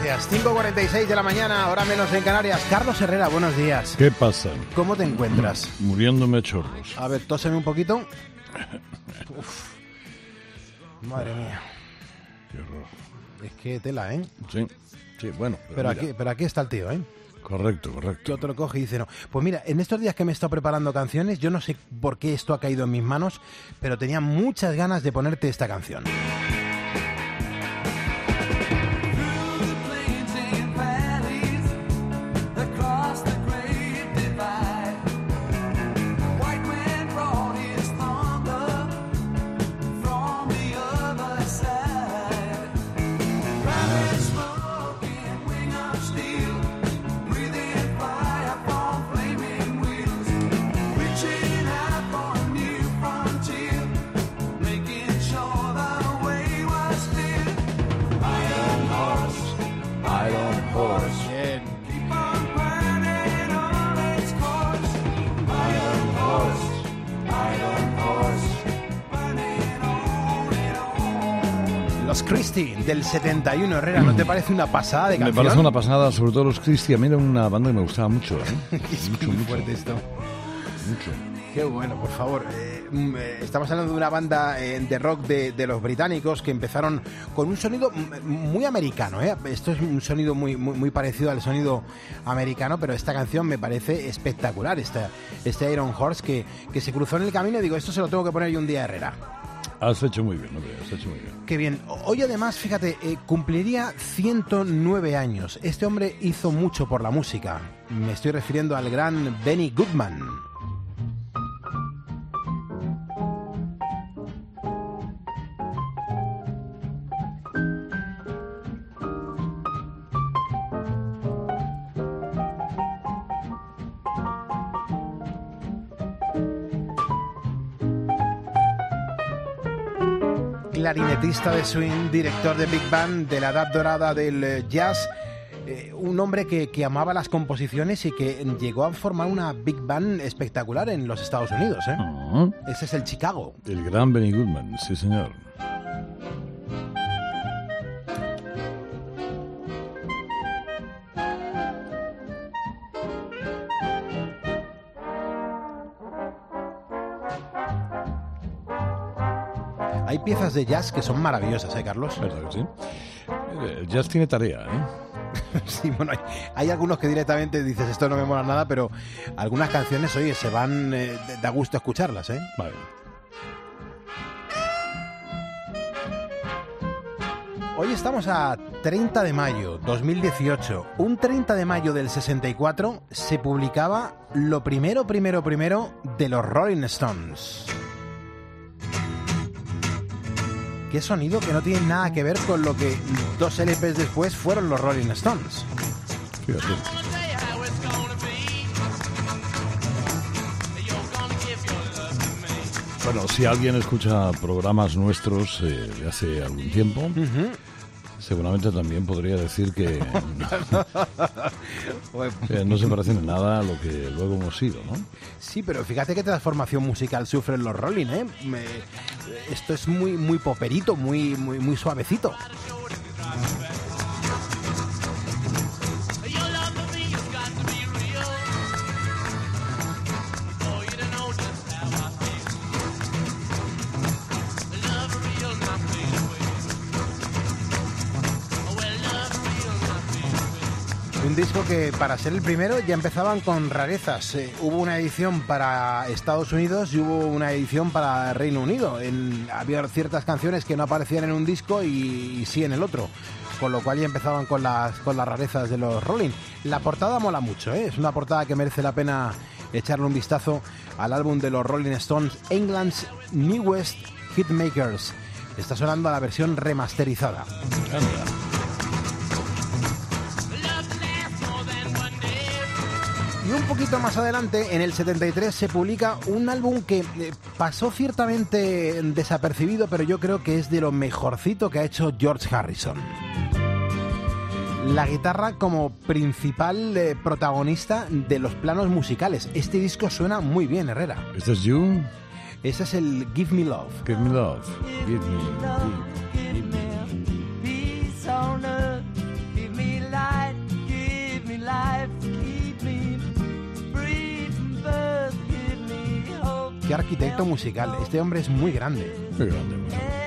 gracias. 5:46 de la mañana, hora menos en Canarias. Carlos Herrera, buenos días. ¿Qué pasa? ¿Cómo te encuentras? Muriéndome a chorros. A ver, tóseme un poquito. Uf. Madre mía. Qué horror. Es que tela, ¿eh? Sí, bueno. Pero aquí está el tío, ¿eh? Correcto. Que otro coge y dice no. Pues mira, en estos días que me he estado preparando canciones, yo no sé por qué esto ha caído en mis manos, pero tenía muchas ganas de ponerte esta canción. Los Christie del 71, Herrera, ¿no te parece una pasada de canción? Me parece una pasada, sobre todo los Christie. A mí era una banda que me gustaba mucho, ¿eh? Es muy fuerte esto. Mucho. Qué bueno, por favor. Estamos hablando de una banda de rock de los británicos que empezaron con un sonido muy americano, ¿eh? Esto es un sonido muy parecido al sonido americano, pero esta canción me parece espectacular. Este Iron Horse que se cruzó en el camino y digo, esto se lo tengo que poner yo un día a Herrera. Has hecho muy bien, hombre, has hecho muy bien. Qué bien. Hoy además, fíjate, cumpliría 109 años. Este hombre hizo mucho por la música. Me estoy refiriendo al gran Benny Goodman. Clarinetista de swing, director de Big Band, de la edad dorada del jazz, un hombre que amaba las composiciones y que llegó a formar una Big Band espectacular en los Estados Unidos, ¿eh? Uh-huh. Ese es el Chicago. El gran Benny Goodman, sí señor. Hay piezas de jazz que son maravillosas, ¿eh, Carlos? ¿Verdad que sí? El jazz tiene tarea, ¿eh? Sí, bueno, hay algunos que directamente dices, esto no me mola nada, pero algunas canciones, oye, se van, da gusto escucharlas, ¿eh? Vale. Hoy estamos a 30 de mayo 2018. Un 30 de mayo del 64 se publicaba lo primero de los Rolling Stones. Qué sonido que no tiene nada que ver con lo que 2 LPs después fueron los Rolling Stones. Fíjate. Bueno, si alguien escucha programas nuestros de hace algún tiempo, seguramente también podría decir que no se parece en nada a lo que luego hemos sido, ¿no? Sí, pero fíjate qué transformación musical sufren los Rolling, ¿eh? Esto es muy poperito, muy suavecito. Un disco que para ser el primero ya empezaban con rarezas. Hubo una edición para Estados Unidos y hubo una edición para Reino Unido. Había ciertas canciones que no aparecían en un disco y sí en el otro. Con lo cual ya empezaban con las rarezas de los Rolling. La portada mola mucho, ¿eh? Es una portada que merece la pena echarle un vistazo al álbum de los Rolling Stones, England's Newest Hitmakers. Está sonando a la versión remasterizada. Y un poquito más adelante, en el 73, se publica un álbum que pasó ciertamente desapercibido, pero yo creo que es de lo mejorcito que ha hecho George Harrison. La guitarra como principal protagonista de los planos musicales. Este disco suena muy bien, Herrera. ¿Este es You? Ese es el Give Me Love. Give Me Love. Give Me. Qué arquitecto musical. Este hombre es muy grande. Muy grande, muy grande.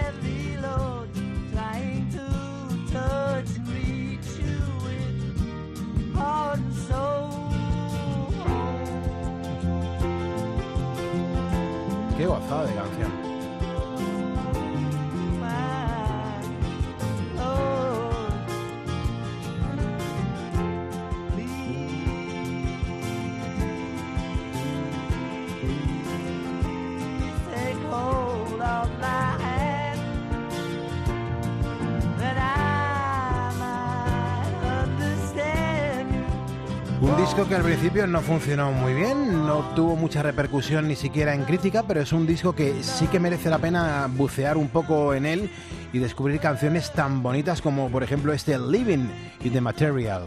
Qué gozada de canción. Un disco que al principio no funcionó muy bien, no tuvo mucha repercusión ni siquiera en crítica, pero es un disco que sí que merece la pena bucear un poco en él y descubrir canciones tan bonitas como, por ejemplo, este Living in the Material.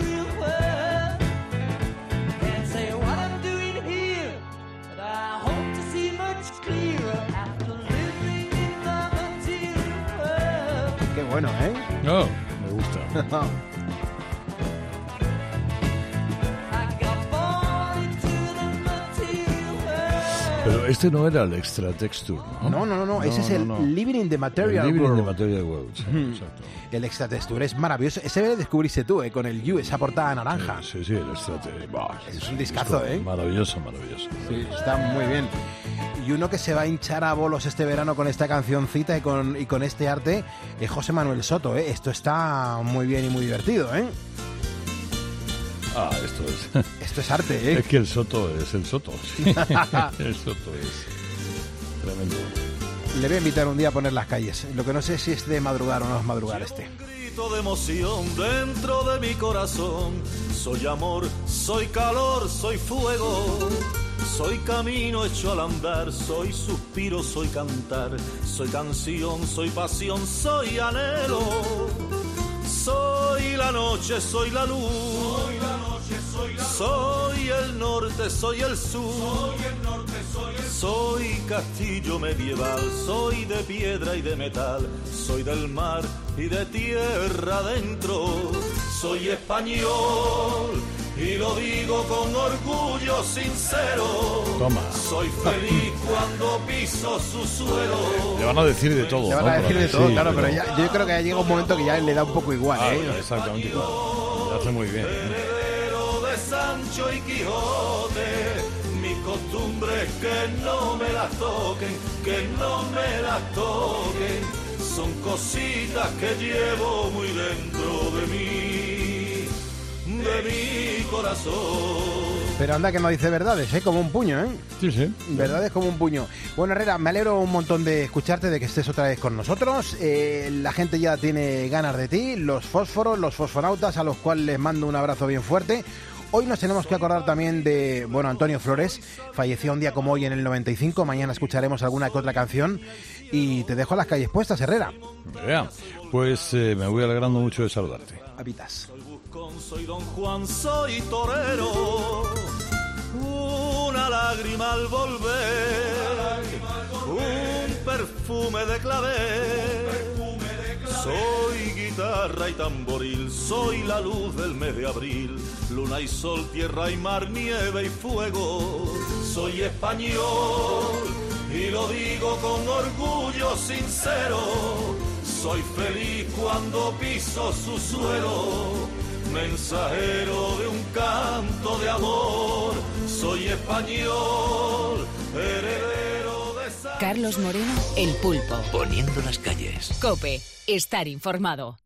Qué bueno, ¿eh? No, me gusta. Pero este no era el Extra Texture, ¿no? No. Ese es el Living in the Material Living World. in the Material World, sí, exacto. El Extra Texture es maravilloso. Ese debe descubrirse tú, con el You, esa portada naranja. Sí, el Extra Texture. Es un discazo, ¿eh? Maravilloso. Sí, está muy bien. Y uno que se va a hinchar a bolos este verano con esta cancioncita y con este arte es José Manuel Soto, ¿eh? Esto está muy bien y muy divertido, ¿eh? Esto es arte, ¿eh? Es que el Soto es el Soto. Sí. El Soto es tremendo. Le voy a invitar un día a poner las calles. Lo que no sé si es de madrugar o no es madrugar este. Un grito de emoción dentro de mi corazón. Soy amor, soy calor, soy fuego. Soy camino hecho al andar, soy suspiro, soy cantar. Soy canción, soy pasión, soy anhelo. Soy la noche, soy la luz. Soy el norte, soy el sur. Soy castillo medieval, soy de piedra y de metal. Soy del mar y de tierra adentro. Soy español y lo digo con orgullo sincero. Toma. Soy feliz cuando piso su suelo. Le van a decir de todo. Le van a decir de todo, claro, pero ya, yo creo que ya llega un momento que ya le da un poco igual, ¿eh? Exactamente igual. Lo hace muy bien. Heredero de Sancho y Quijote, mis costumbres que no me las toquen, que no me las toquen. Son cositas que llevo muy dentro de mi corazón. Pero anda que no dice verdades, ¿eh? Como un puño, ¿eh? Sí. Verdades como un puño. Bueno, Herrera, me alegro un montón de escucharte, de que estés otra vez con nosotros. La gente ya tiene ganas de ti, los fósforos, los fosfonautas, a los cuales les mando un abrazo bien fuerte. Hoy nos tenemos que acordar también de, Antonio Flores, falleció un día como hoy en el 95, mañana escucharemos alguna que otra canción y te dejo las calles puestas, Herrera. Ya, pues me voy alegrando mucho de saludarte. Habitas. Soy Buscón, soy Don Juan, soy torero, una lágrima al volver, un perfume de clavel. Soy guitarra y tamboril, soy la luz del mes de abril, luna y sol, tierra y mar, nieve y fuego. Soy español y lo digo con orgullo sincero. Soy feliz cuando piso su suelo, mensajero de un canto de amor. Soy español, heredero de San... Carlos Moreno, El Pulpo. Poniendo las calles. COPE. Estar informado.